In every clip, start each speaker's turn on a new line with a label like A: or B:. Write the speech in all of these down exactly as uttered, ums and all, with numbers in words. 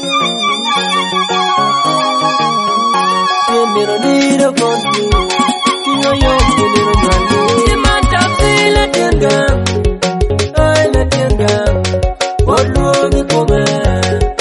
A: Dinero niro con you. Yo yo dinero cuando. Si mata la tienda. Ay la tienda. Por lo que comer.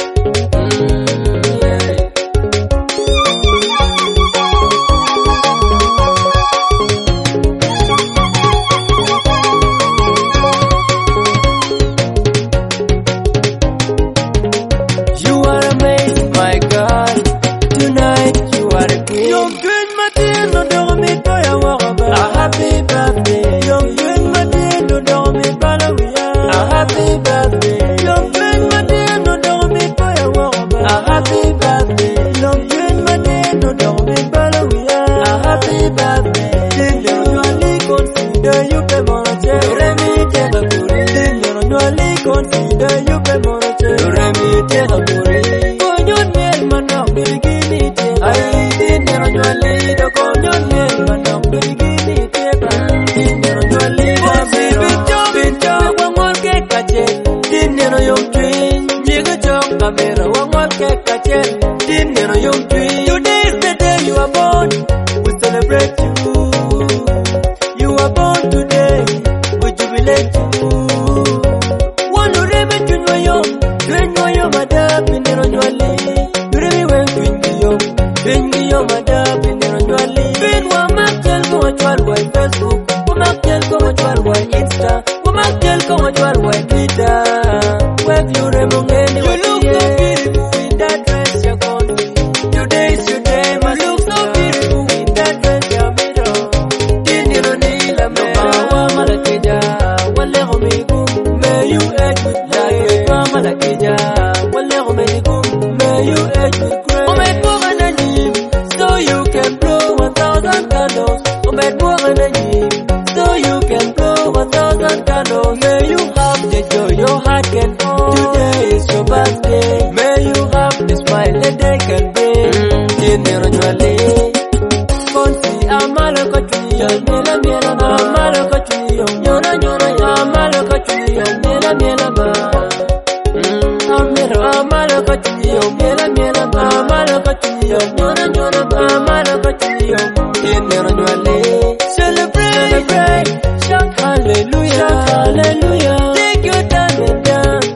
A: Happy birthday, young twin Martin, no dormi palawia. A happy birthday, young twin Martin, no dormi palawia. A happy birthday, young twin Martin, no dormi palawia. A happy birthday, dinero nyali consider you pe monoche. Remi tega puri, dinero nyali consider you pe monoche. Remi tega puri, konyon miel manok birigini te. Ay dinero nyali do konyon miel manok birigini. Dinero yung twin, jiga chong kamera wangwal ke kachel. Dinero yung twin, today is the day you are born. We celebrate you. You are born today, we jubilate you. One urebe tunwa yung, tunwa yung madab dinero nyali. Urebe wen twin yung, twin yung madab dinero nyali. Twin wa makjel ko wachwal wa Facebook, wa makjel ko wachwal wa Insta, wa makjel ko wachwal wa Twitter. Where you remember you look so beautiful in that dress you're gone. Today is your day, my look so beautiful in that dress you're made of. Dinero nila me bawa malakeja, wale homigu. May you age with life, mama malakeja, wale homigu. May you age with grace. Omed buga na nyim, so you can blow a thousand candles. Omed buga na nyim, so you can blow a thousand candles. May you have the joy your heart can hold. Today is your birthday. May you have the smile that they can bring. Dinero nyali. Konsi amalo kochuyo. Miela miela ma. Amalo kochuyo. Nyona nyona ya. Amalo kochuyo. Miela miela ma. Amiro amalo kochuyo. Miela miela ma. Amalo kochuyo. Nyona nyona ma. Amalo kochuyo. Dinero nyali. Celebrate, celebrate. Shout hallelujah, shout hallelujah. Take your time and dance.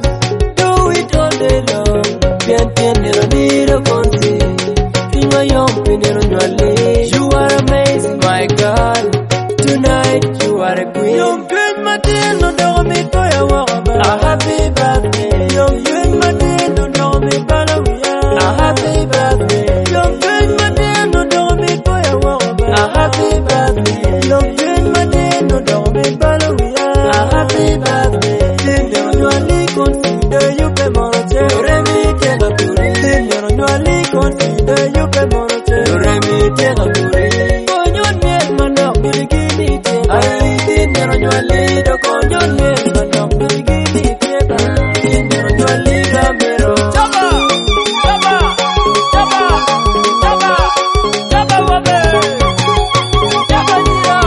A: Dinero niro consi, tinga yom dinero nyali. You are amazing, my God. Tonight you are a queen. Young twin Martin, no dormi toya waba. A happy birthday, young twin Martin, no dormi palawia. A happy birthday, young twin Martin, no dormi toya waba. A happy birthday, young twin Martin, no dormi palawia. A happy birthday, dinero nyali consider you pe monoche. Remi tega puri, dinero nyali consider you pe monoche. Remi tega puri, konyon miel manok birigini te. Ay dinero nyali do konyon miel manok birigini te. Dinero nyali gamero. Chaba, chaba, chaba, chaba, chaba wabe, chaba niya.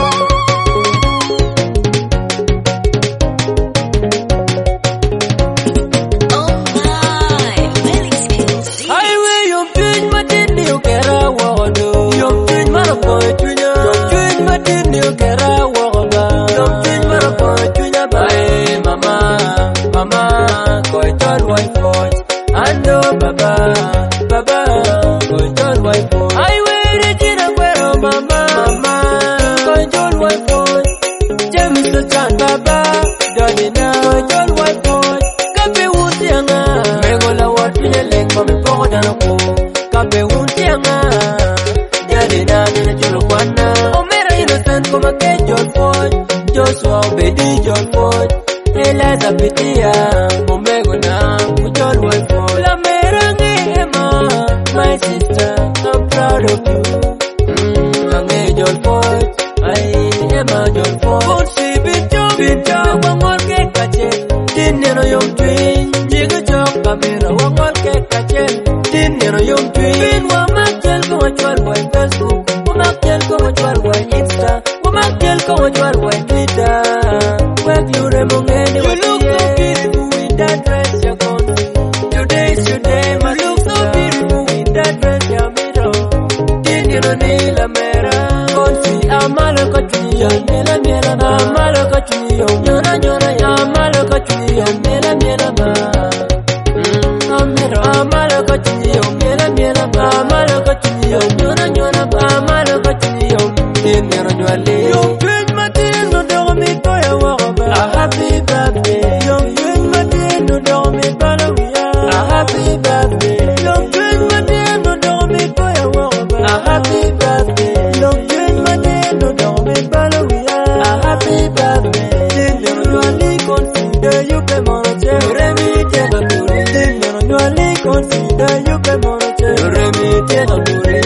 A: Joshua Obedi John Ford, Elizabeth Tia, Omego na John Ford. La merengue Emma, my sister, I'm proud of you. Mm, Ange John Ford, ay Emma John Ford. Bonsi Binjo Binjo, wangwal ke kache. Dinero yung twin, jiga chok kamera wangwal ke kache. Dinero yung twin, bin wamakjel ko wachwal wa Facebook, wamakjel ko wachwal wa Insta, wamakjel ko wachwal wa Twitter. Where you remember you look so beautiful in that dress you're gone. Today is your day. chuniyo nyora nyora ya amalo ka chuniyo mela mela ma amero amalo ka chuniyo mela mela ma amalo ka chuniyo nyora nyora ma amalo ka chuniyo dinero nyale yung twin matin no dormi ko ya waba a happy birthday yung twin matin no dormi palawiya a happy birthday yung twin matin no dormi ko ya waba a happy birthday yung twin matin no dormi palawiya a happy birthday dinero nyale consider you can monoche remi te da dure dinero nyale consider you can monoche remi te da dure